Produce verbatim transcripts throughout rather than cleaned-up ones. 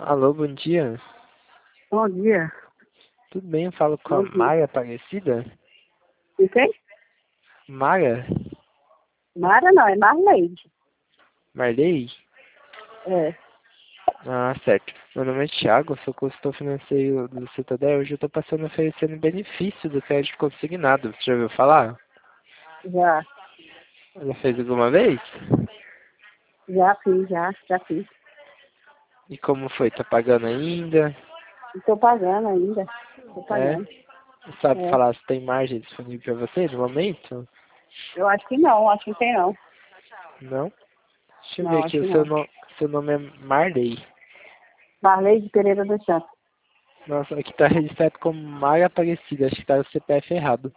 Alô, bom dia. Bom dia. Tudo bem? Eu falo com a Bom dia. Mara Aparecida? E quem? Mara? Mara não, é Marleide. Marley? É. Ah, certo. Meu nome é Thiago, sou consultor financeiro do Citadel. Hoje eu estou passando oferecendo benefício do crédito consignado. Você já ouviu falar? Já. Já fez alguma vez? Já fiz, já, já fiz. E como foi? Tá pagando ainda? Estou pagando ainda. Estou É? pagando. Sabe É. falar se tem margem disponível para você no momento? Eu acho que não, acho que tem não. Não? Deixa eu ver Não, aqui, acho que o seu, não. no... seu nome é Marley. Marleide Pereira dos Santos. Nossa, aqui tá registrado como Mara Aparecida. Acho que tá o C P F errado.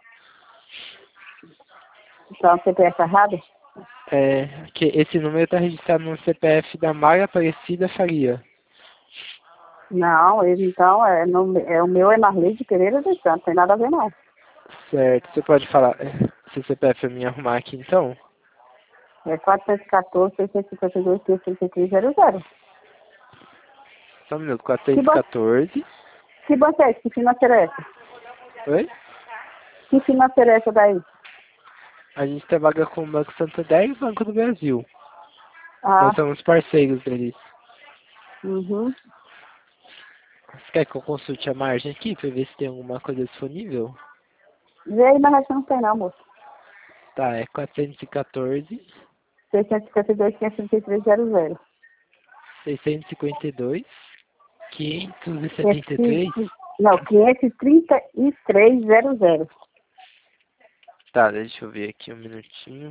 Então, C P F errado? É, que esse número está registrado no C P F da Mara Aparecida Faria. Não, ele então, é, no, é, o meu é Marleide Pereira dos Santos, tem nada a ver não. Certo. Você pode falar é, se o C P F eu me arrumar aqui então? É quatrocentos e quatorze, seiscentos e cinquenta e dois, trinta e três zero zero. Só um minuto. Que banco, quatrocentos e quatorze. que banco é esse? Que financeira é essa? Oi? Que financeira é essa daí? A gente trabalha com o Banco Santander e o Banco do Brasil. Nós Ah, somos parceiros deles. uhum. Você quer que eu consulte a margem aqui para ver se tem alguma coisa disponível? Vê aí, mas acho que não tem não, moço. Tá, é quatrocentos e quatorze, seiscentos e cinquenta e dois, quinhentos e trinta e três zero zero. seiscentos e cinquenta e dois, quinhentos e setenta e três. quinhentos, não, quinhentos e trinta e três zero zero. Tá, deixa eu ver aqui um minutinho.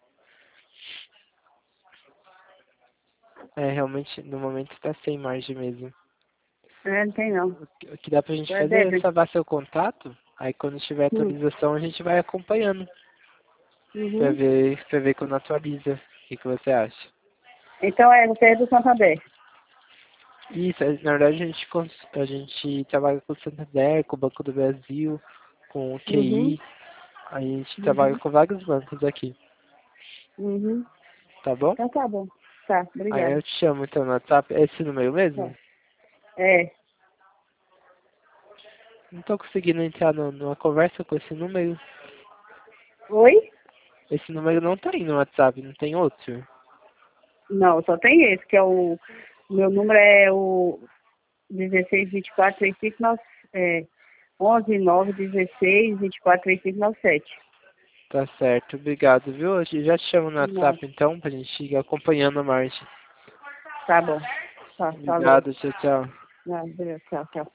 É, realmente, no momento tá sem margem mesmo. É, não tem não. O que o que dá pra gente É fazer é débito. salvar seu contato, aí quando tiver Hum. atualização a gente vai acompanhando, pra Uhum. ver, pra ver quando atualiza. O que, que você acha? Então é, você é do Santander. Isso, é, na verdade a gente, cons- a gente trabalha com o Santander, com o Banco do Brasil, com o Uhum. Q I, a gente trabalha Uhum. com vários bancos aqui, Uhum. tá bom? Então tá bom. Tá, Aí obrigada. eu te chamo então no WhatsApp, é esse número Tá. mesmo? É. Não tô conseguindo entrar no, numa conversa com esse número. Oi? Esse número não tá aí no WhatsApp, não tem outro? Não, só tem esse, que é o. Meu número é o dezesseis, vinte e quatro, trinta e cinco, nove, é, onze, nove, dezesseis, vinte e quatro, trinta e cinco, noventa e sete. Tá certo, obrigado, viu? Eu já te chamo no Não. WhatsApp então, pra gente ir acompanhando a margem. Tá bom. Tá, falou. Obrigado, tchau, tchau. Não, beleza, tchau, tchau.